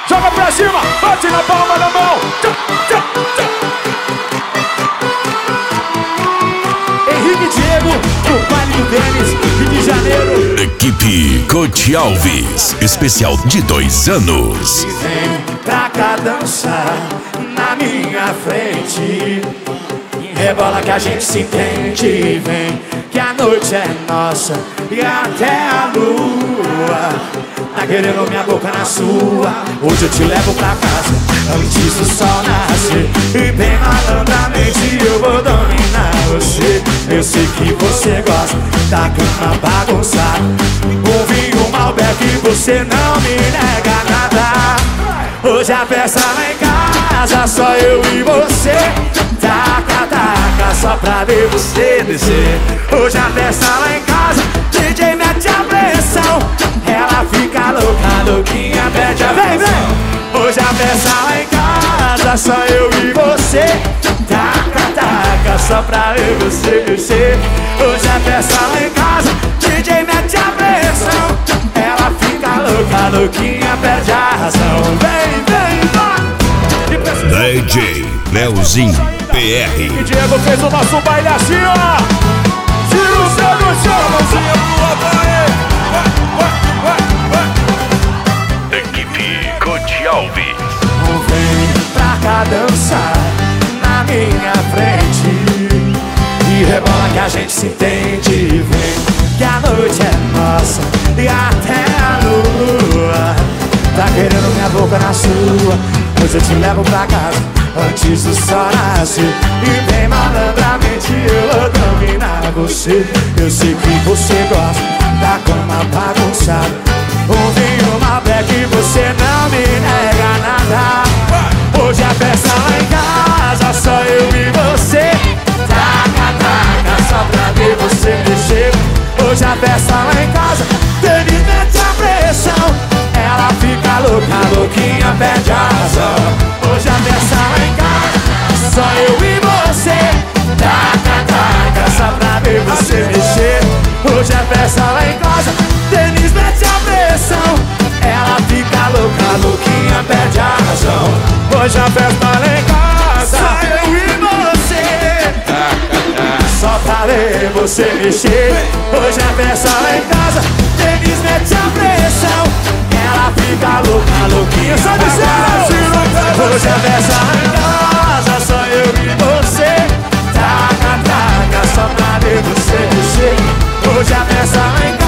Joga pra cima, bate na palma da mão. Tchá, tchá, tchá. Henrique e Diego, o baile do Denis, Rio de Janeiro. Equipe Coach Alves, especial de 2 anos. Vem pra cá dançar na minha frente. Rebola que a gente se entende. Vem que a noite é nossa e até a lua tá querendo minha boca na sua. Hoje eu te levo pra casa antes do sol nascer. E bem malandramente eu vou dominar você. Eu sei que você gosta da cama bagunçada. Um vinho Malbec e você não me nega nada. Hoje a festa lá em casa, só eu e você. Taca, taca, só pra ver você descer. Hoje a festa lá em casa, DJ mete a pressão. Ela fica louca, louquinha, pede a vem, vem. Hoje a festa lá em casa, só eu e você. Taca, taca, só pra ver você descer. Hoje a festa lá em casa, DJ mete a pressão. Ela fica louca, louquinha, pede a razão. Vem, vem, vai. DJ Leozinho PR. E Diego fez o nosso baile assim, ó. Tira o céu do chão, mãozinha pro vai. Equipe Coach Alves. Vem pra cá dançar na minha frente. E rebola que a gente se entende. Vem que a noite é nossa e até a lua tá querendo minha boca na sua. Hoje eu te levo pra casa antes do sol nascer. E bem malandramente eu vou dominar você. Eu sei que você gosta da cama bagunçada. Um vinho Malbec e você não me nega nada. Hoje a festa lá em casa, só eu e você. Taca, taca, só pra ver você mexer. Hoje a festa lá em casa, Denis mete a pressão. Ela fica louca, louquinha, pede a razão. Hoje a festa lá em casa, só eu e você. Taca, taca, só pra ver você mexer. Hoje a festa lá em casa, Denis mete a pressão. Ela fica louca, louquinha, pede a razão. Hoje a festa lá em casa, só eu e você. Só pra ver você mexer. Hoje a festa lá em casa, Denis mete a pressão. Ela fica louca, louquinha, só de céu. Hoje a festa lá em casa, só eu e você. Taca, taca, só pra ver você mexer. Hoje a festa lá em